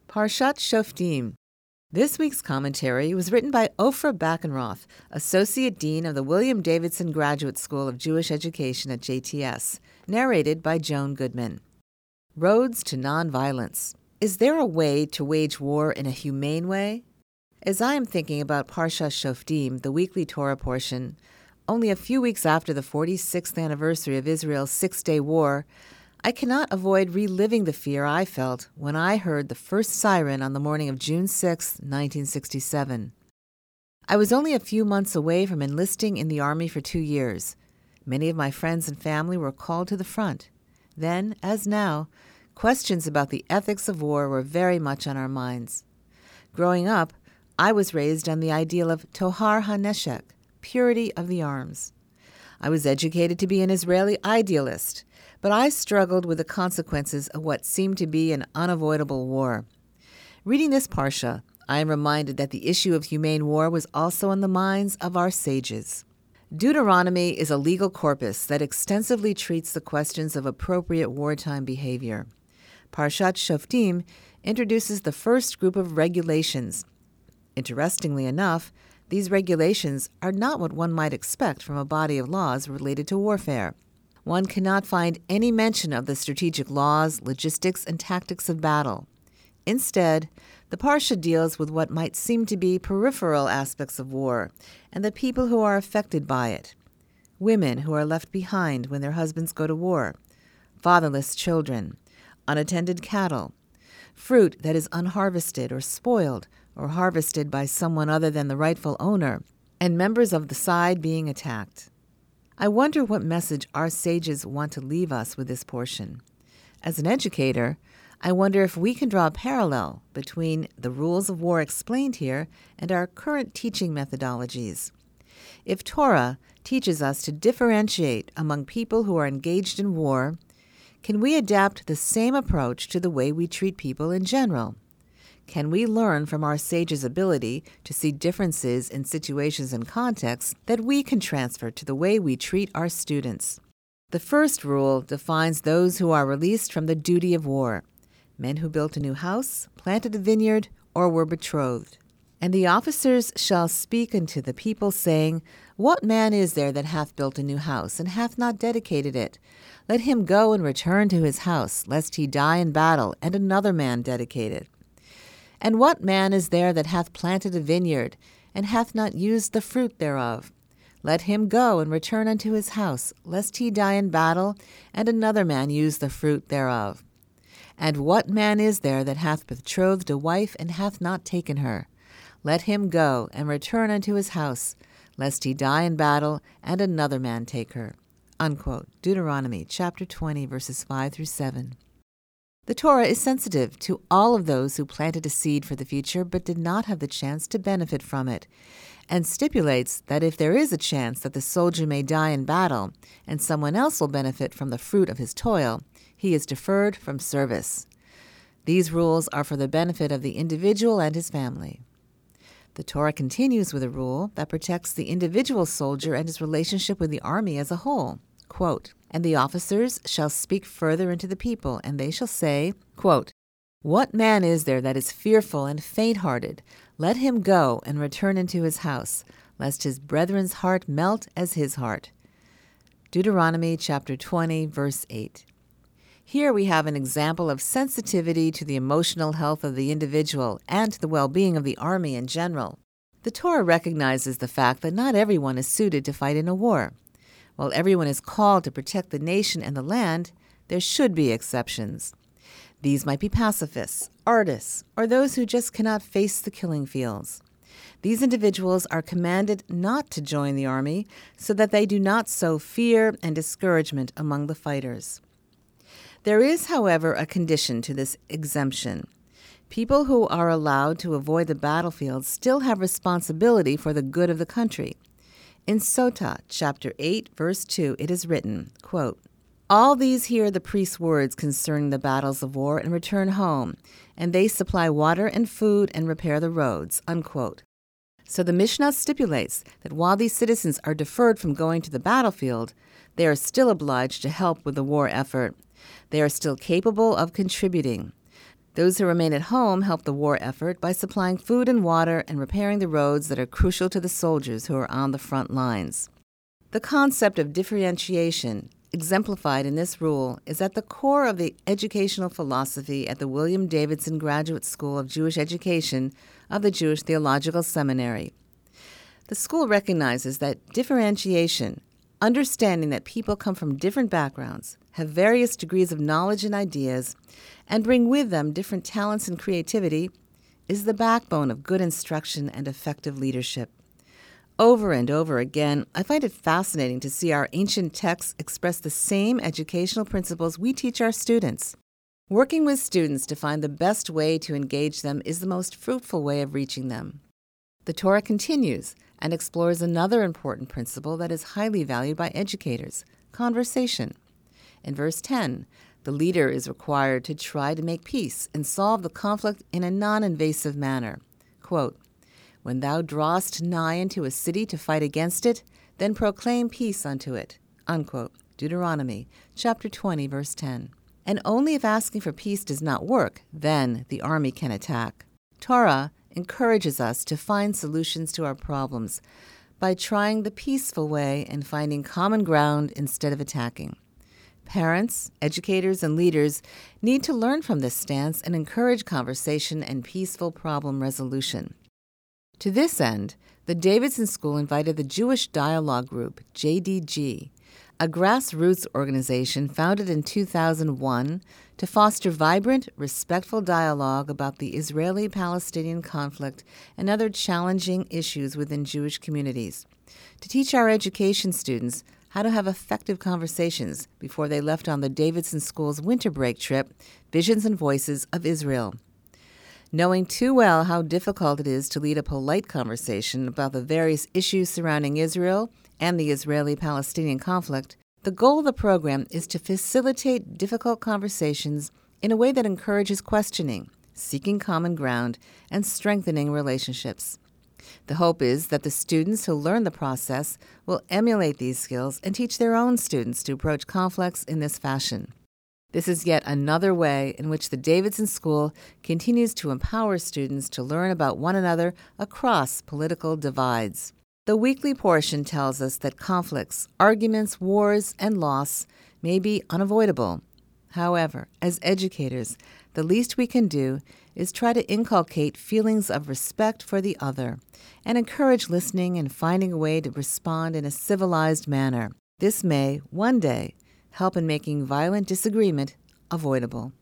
Parshat Shoftim. This week's commentary was written by Ofra Backenroth, Associate Dean of the William Davidson Graduate School of Jewish Education at JTS, narrated by Joan Goodman. Roads to Nonviolence. Is there a way to wage war in a humane way? As I am thinking about Parshat Shoftim, the weekly Torah portion, only a few weeks after the 46th anniversary of Israel's Six-Day War, I cannot avoid reliving the fear I felt when I heard the first siren on the morning of June 6, 1967. I was only a few months away from enlisting in the Army for 2 years. Many of my friends and family were called to the front. Then, as now, questions about the ethics of war were very much on our minds. Growing up, I was raised on the ideal of Tohar HaNeshek, purity of the arms. I was educated to be an Israeli idealist, but I struggled with the consequences of what seemed to be an unavoidable war. Reading this parsha, I am reminded that the issue of humane war was also on the minds of our sages. Deuteronomy is a legal corpus that extensively treats the questions of appropriate wartime behavior. Parshat Shoftim introduces the first group of regulations. Interestingly enough, these regulations are not what one might expect from a body of laws related to warfare. One cannot find any mention of the strategic laws, logistics, and tactics of battle. Instead, the Parsha deals with what might seem to be peripheral aspects of war and the people who are affected by it. Women who are left behind when their husbands go to war, fatherless children, unattended cattle, fruit that is unharvested or spoiled or harvested by someone other than the rightful owner, and members of the side being attacked. I wonder what message our sages want to leave us with this portion. As an educator, I wonder if we can draw a parallel between the rules of war explained here and our current teaching methodologies. If Torah teaches us to differentiate among people who are engaged in war, can we adapt the same approach to the way we treat people in general? Can we learn from our sages' ability to see differences in situations and contexts that we can transfer to the way we treat our students? The first rule defines those who are released from the duty of war: men who built a new house, planted a vineyard, or were betrothed. And the officers shall speak unto the people, saying, What man is there that hath built a new house, and hath not dedicated it? Let him go and return to his house, lest he die in battle, and another man dedicate it. And what man is there that hath planted a vineyard, and hath not used the fruit thereof? Let him go and return unto his house, lest he die in battle, and another man use the fruit thereof. And what man is there that hath betrothed a wife, and hath not taken her? Let him go and return unto his house, lest he die in battle, and another man take her. Unquote. Deuteronomy chapter 20, verses 5 through 7. The Torah is sensitive to all of those who planted a seed for the future but did not have the chance to benefit from it, and stipulates that if there is a chance that the soldier may die in battle and someone else will benefit from the fruit of his toil, he is deferred from service. These rules are for the benefit of the individual and his family. The Torah continues with a rule that protects the individual soldier and his relationship with the army as a whole. Quote, And the officers shall speak further unto the people, and they shall say, quote, What man is there that is fearful and faint-hearted? Let him go and return into his house, lest his brethren's heart melt as his heart. Deuteronomy chapter 20, verse 8. Here we have an example of sensitivity to the emotional health of the individual and to the well-being of the army in general. The Torah recognizes the fact that not everyone is suited to fight in a war. While everyone is called to protect the nation and the land, there should be exceptions. These might be pacifists, artists, or those who just cannot face the killing fields. These individuals are commanded not to join the army so that they do not sow fear and discouragement among the fighters. There is, however, a condition to this exemption. People who are allowed to avoid the battlefield still have responsibility for the good of the country. In Sotah, chapter 8, verse 2, it is written, quote, All these hear the priest's words concerning the battles of war and return home, and they supply water and food and repair the roads, unquote. So the Mishnah stipulates that while these citizens are deferred from going to the battlefield, they are still obliged to help with the war effort. They are still capable of contributing. Those who remain at home help the war effort by supplying food and water and repairing the roads that are crucial to the soldiers who are on the front lines. The concept of differentiation, exemplified in this rule, is at the core of the educational philosophy at the William Davidson Graduate School of Jewish Education of the Jewish Theological Seminary. The school recognizes that differentiation, understanding that people come from different backgrounds, have various degrees of knowledge and ideas, and bring with them different talents and creativity, is the backbone of good instruction and effective leadership. Over and over again, I find it fascinating to see our ancient texts express the same educational principles we teach our students. Working with students to find the best way to engage them is the most fruitful way of reaching them. The Torah continues and explores another important principle that is highly valued by educators: conversation. In verse 10, the leader is required to try to make peace and solve the conflict in a non-invasive manner. Quote, "When thou drawest nigh unto a city to fight against it, then proclaim peace unto it." Unquote. Deuteronomy chapter 20, verse 10. And only if asking for peace does not work, then the army can attack. Torah encourages us to find solutions to our problems by trying the peaceful way and finding common ground instead of attacking. Parents, educators, and leaders need to learn from this stance and encourage conversation and peaceful problem resolution. To this end, the Davidson School invited the Jewish Dialogue Group, JDG, a grassroots organization founded in 2001 to foster vibrant, respectful dialogue about the Israeli-Palestinian conflict and other challenging issues within Jewish communities, to teach our education students how to have effective conversations before they left on the Davidson School's winter break trip, Visions and Voices of Israel. Knowing too well how difficult it is to lead a polite conversation about the various issues surrounding Israel and the Israeli-Palestinian conflict, the goal of the program is to facilitate difficult conversations in a way that encourages questioning, seeking common ground, and strengthening relationships. The hope is that the students who learn the process will emulate these skills and teach their own students to approach conflicts in this fashion. This is yet another way in which the Davidson School continues to empower students to learn about one another across political divides. The weekly portion tells us that conflicts, arguments, wars, and loss may be unavoidable. However, as educators, the least we can do is try to inculcate feelings of respect for the other and encourage listening and finding a way to respond in a civilized manner. This may, one day, help in making violent disagreement avoidable.